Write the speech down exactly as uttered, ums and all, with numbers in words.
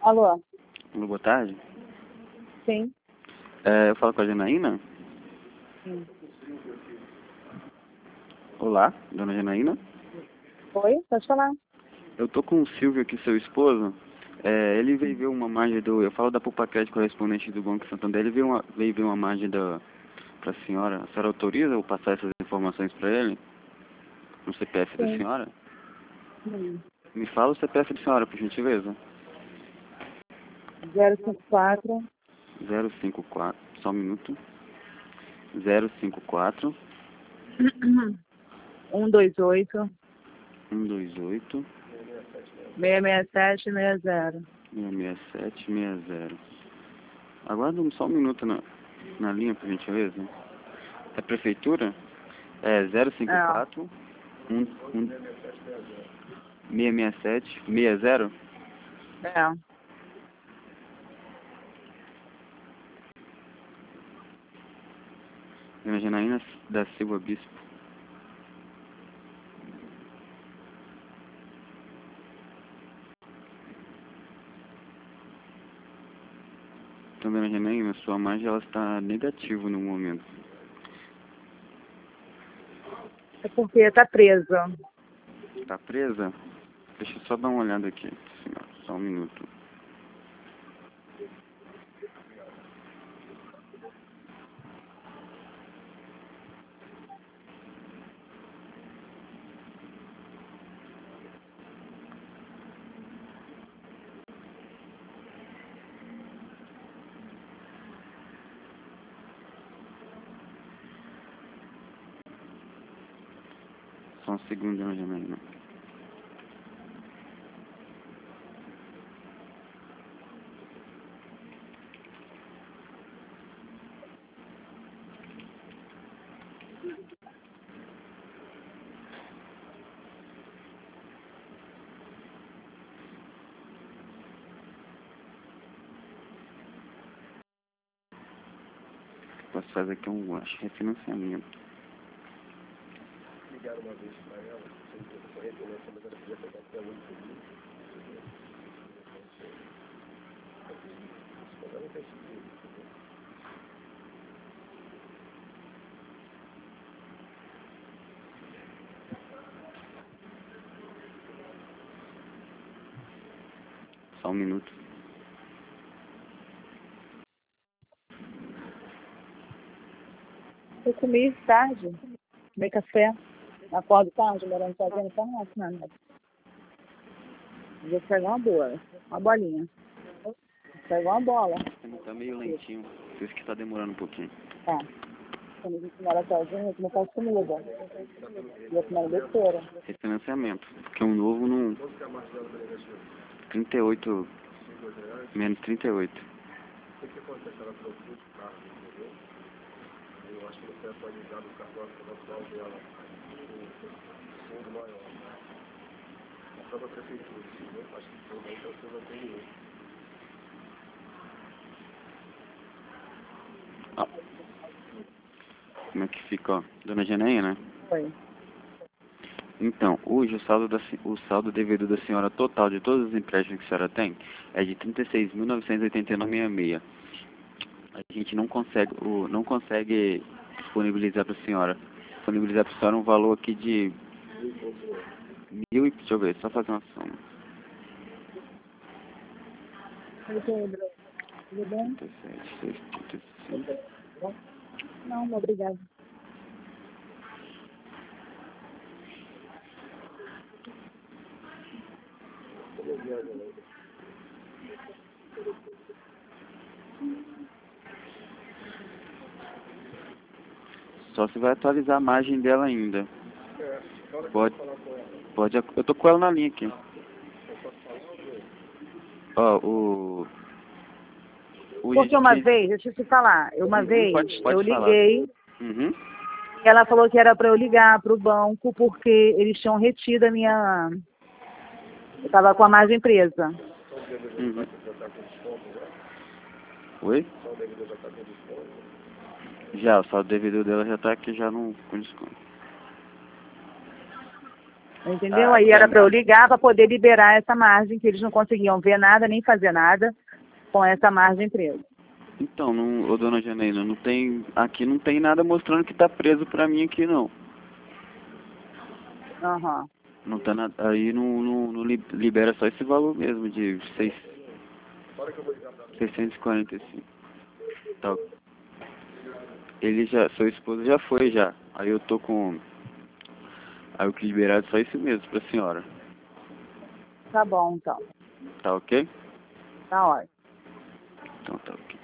Alô? Alô, boa tarde. Sim. É, eu falo com a Janaína? Sim. Olá, dona Janaína. Oi, pode falar. Eu tô com o Silvio aqui, seu esposo. É, ele veio ver uma margem do... Eu falo da Pupacred, correspondente do Banco Santander. Ele veio, uma, veio ver uma margem da... Pra senhora. A senhora autoriza eu passar essas informações pra ele? No C P F da Sim. senhora? Sim. Me fala o C P F da senhora, por gentileza. zero cinco quatro. zero cinco quatro. Só um minuto. zero cinco quatro. um dois oito. um dois oito. seis seis sete seis zero. seis seis sete seis zero. Aguarda só um minuto na, na linha, por gentileza. É prefeitura? É zero cinco quatro um seis seis sete seis zero? É. Dona Janaína da Silva Bispo. Então, dona Janaína, sua margem ela está negativa no momento. É porque tá presa. Está presa? Deixa eu só dar uma olhada aqui, senhor. Só um minuto. Só um segundo, dona Janaína. Posso fazer aqui um, acho, refinanciamento. Ligaram uma vez para ela, sem referência, mas ela queria pegar até oito mil. Ela não tem seguro. Só um minuto. Eu comi tarde. Tomei café. Acordo tarde, morando sozinha, não faz nada, nada. Vou pegar uma boa. Uma bolinha. Vou pegar uma bola. Tá meio lentinho. Por isso que tá demorando um pouquinho. Tá. Quando a gente mora sozinha, não faz comida. Vou comer besteira. Refinanciamento. Porque um novo não... trinta e oito... Menos trinta e oito. O que acontece? Ela trocou de carro, entendeu? Eu acho que não foi atualizado o cartório atual dela. O fundo maior. A própria prefeitura, entendeu? Acho que foi daí que a fundo atendeu. Ah. Como é que fica, ó? Dona Janaína? Oi. Então, hoje o saldo, da, o saldo devido da senhora total de todos os empréstimos que a senhora tem é de trinta e seis mil novecentos e oitenta e nove vírgula sessenta e seis. A gente não consegue, o, não consegue disponibilizar para a senhora, disponibilizar para a senhora um valor aqui de mil e, deixa eu ver, só fazer uma soma. Oi, Pedro. Tudo bem? trinta e sete, seiscentos e trinta e cinco. Não, obrigada. Só se vai atualizar a margem dela ainda. Pode, pode, eu tô com ela na linha aqui. Ó, o... o Porque uma gente... vez, deixa eu te falar, uma Uhum, vez pode, pode eu falar. liguei Uhum. e ela falou que era para eu ligar para o banco porque eles tinham retido a minha... Eu estava com a margem presa. Uhum. Oi? Já, o saldo devedor dela já tá aqui já no, com desconto. Entendeu? Ah, Aí era é- para eu ligar para poder liberar essa margem, que eles não conseguiam ver nada, nem fazer nada com essa margem presa. Então, não, ô dona Janaína, não tem, aqui não tem nada mostrando que tá preso pra mim aqui não. Aham. Não tá nada, aí não, não, não li- libera só esse valor mesmo de seis, seiscentos e quarenta e cinco. Tá. Ele já, seu esposo já foi já. Aí eu tô com, aí o que liberado é só isso mesmo pra senhora. Tá bom, então. Tá ok? Tá ótimo. Então tá ok.